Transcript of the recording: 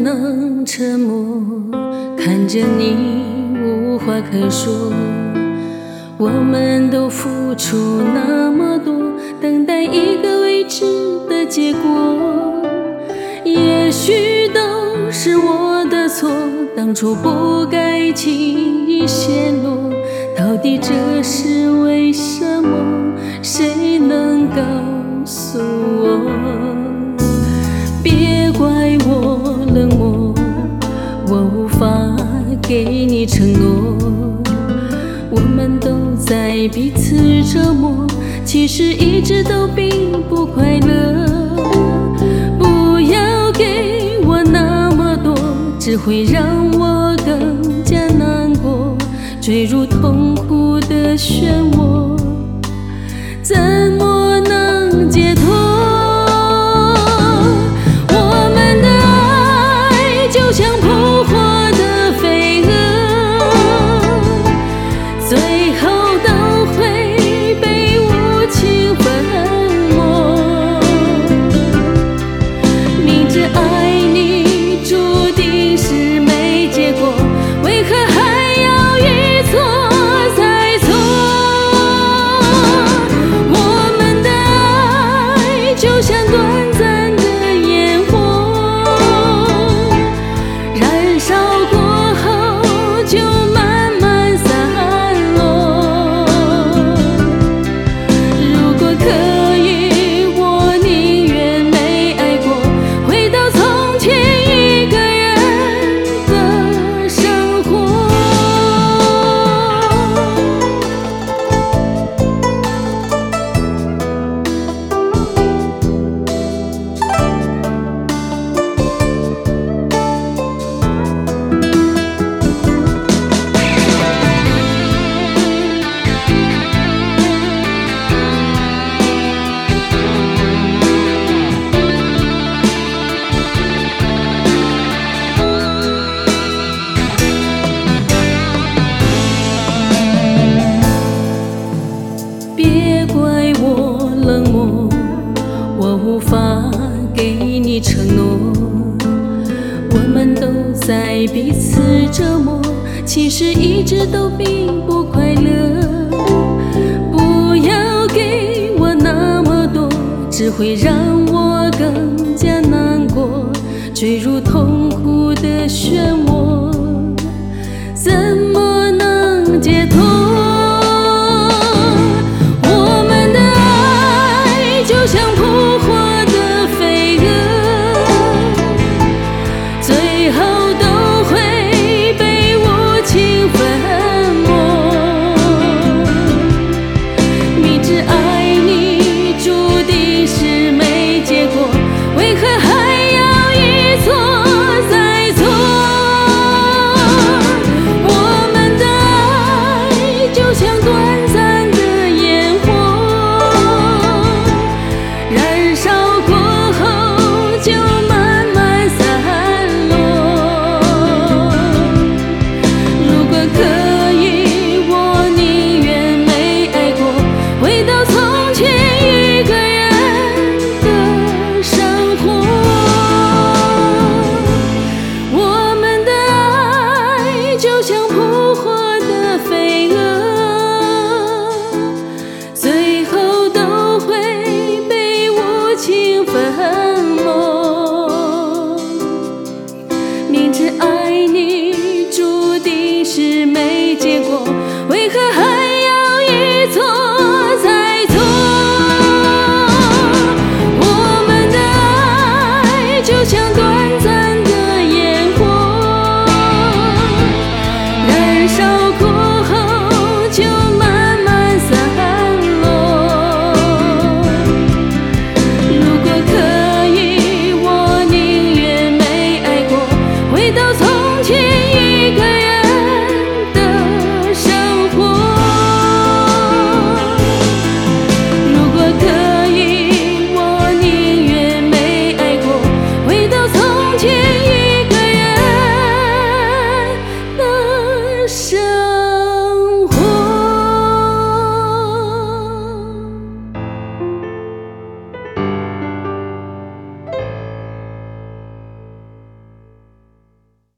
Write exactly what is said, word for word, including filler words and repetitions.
能沉默，看着你无话可说。我们都付出那么多，等待一个未知的结果。也许都是我的错，当初不该轻易泄露。到底这是为什么？谁能告诉我？别怪我冷漠，我无法给你承诺。我们都在彼此折磨，其实一直都并不快乐。不要给我那么多，只会让我更加难过，坠入痛苦的漩涡，怎么能解脱？我们的爱就像扑火的飞蛾，最后都会被无情粉墨。明知爱你注定是没结果，为何还要一错再错？我们的爱就像短暂的烟火，燃烧过后就慢慢散落。如果可以，我宁愿没爱过，回到从前一个人的生活。别怪我冷漠，我无法给你承诺。我们都在彼此折磨，其实一直都并不快乐。不要给我那么多，只会让我更加难过，坠入痛苦的漩涡，怎么能解脱？就像扑火的飞蛾，最后都会被无情粉墨。明知爱你注定是没结果，为何还要一错再错？我们的爱就像短暂的烟火，燃烧过后就慢慢散落。如果可以，我宁愿没爱过，回到从前一个人的生活。我们的爱就像扑火的飞蛾，最后都会被无情粉墨。明知爱你注定是没结果，为何还要一错再错？我们的爱就像